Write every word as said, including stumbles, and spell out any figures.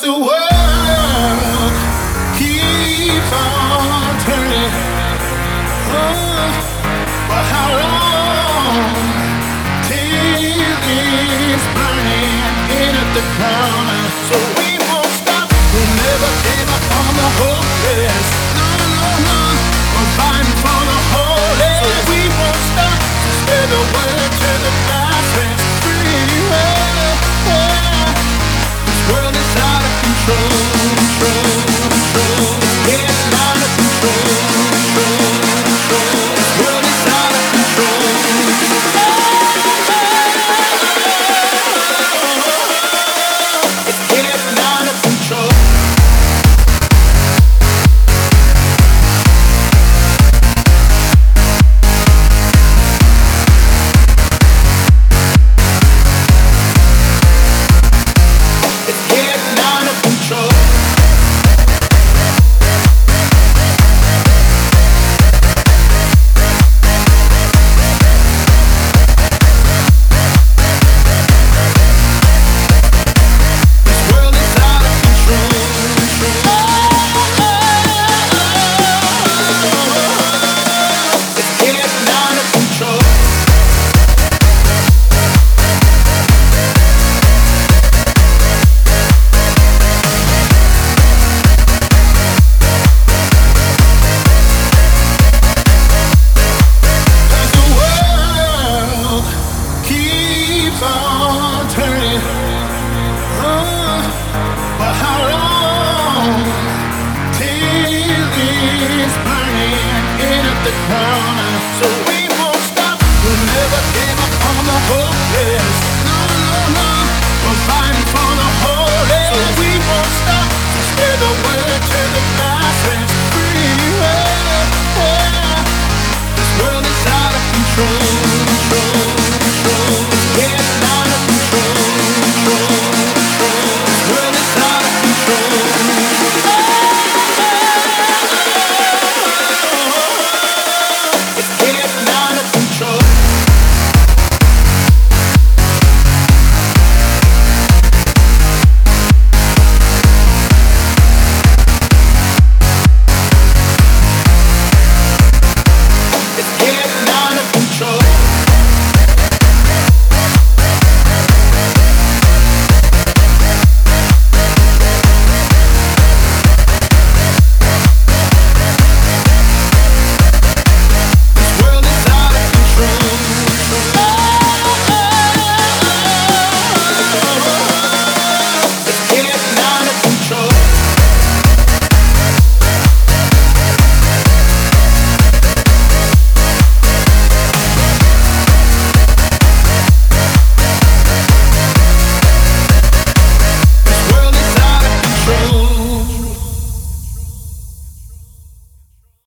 the world keeps on turning. Oh, for how long till it's burning in at the corner? So we won't stop. We'll never give up on the hopeless. No, no, no. We're fighting for the holy. So we won't stop. So spread the word to the masses. Free. Oh, oh. This world is out of control, control, control. It's out of control, control, control. This world is out of control. It's getting out of control. So